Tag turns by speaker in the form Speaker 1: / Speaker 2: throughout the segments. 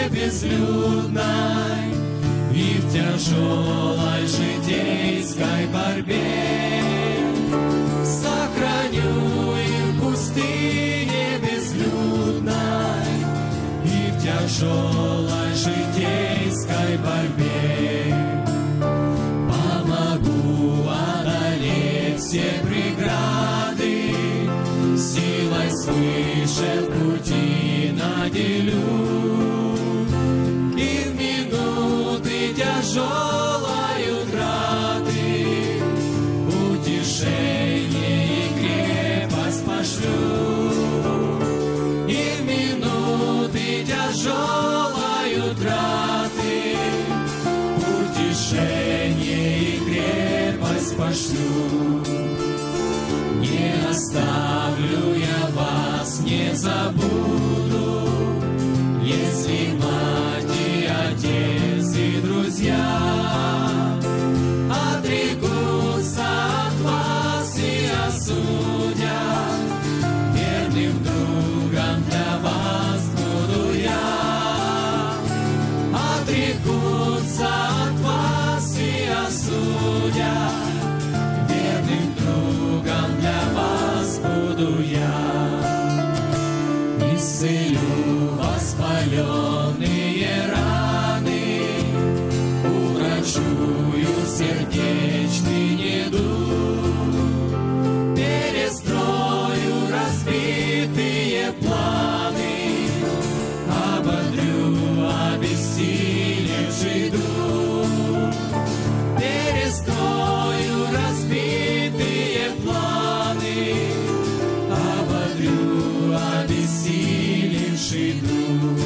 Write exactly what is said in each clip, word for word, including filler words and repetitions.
Speaker 1: безлюдной и в тяжелой житейской борьбе. Сохраню их в пустыне безлюдной и в тяжелой житейской борьбе. Помогу одолеть все преграды, силой свыше в пути наделю. И в минуты тяжелой утраты утешение и крепость пошлю. И в минуты тяжелой утраты утешение и крепость пошлю. Не оставлю я вас, не забуду, если мать и отец и друзья отрекутся от вас и осудят. Верным другом для вас буду я. Отрекутся от вас и осудят. Верным другом для вас буду я. Исцелю воспаленные раны, урачую сердечный недуг, перестрою разбитые планы, ободрю обессилевший дух. Перестрою разбитые планы, ободрю обессилевший дух.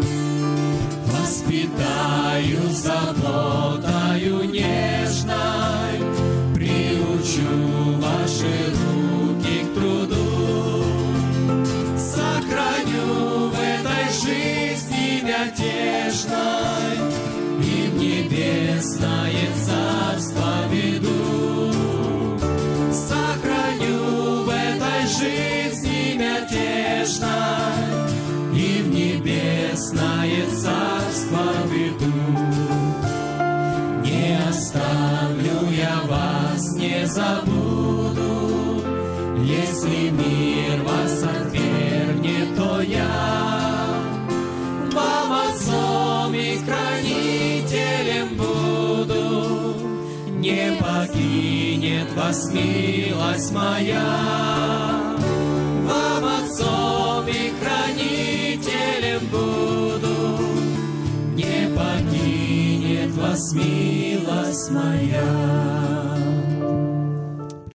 Speaker 1: Воспитаю заботою нежной, приучу ваши руки к труду. Сохраню в этой жизни мятежной и в небесное царство веду. Сохраню в этой жизни мятежной и в небесное царство веду. Не оставлю я вас, не забуду, если мир вас отвергнет, то я вам отцом и хранителем буду. Не покинет вас милость моя, вам отцом и хранителем буду. Не покинет вас милость